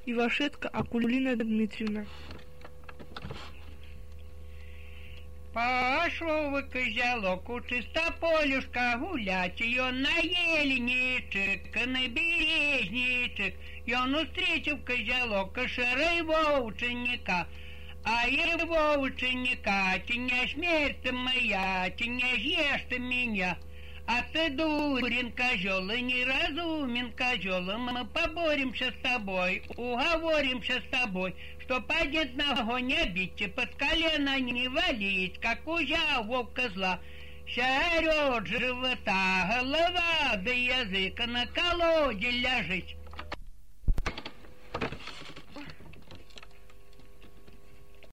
Ивашетка Акулина Дмитриевна. Пошел козелок у чистополюшка гулять, и он на ельничек, на березничек, и он встретил козелок шерого ученика. А его ученика, ты не смерть моя, ты не съешь ты меня. А ты дурен козел и неразумен козел, мы поборемся с тобой, уговоримся с тобой, что падет ногу не бить, под колено не валить, как узя волк козла. Серет живота, голова да язык на колоде ляжет.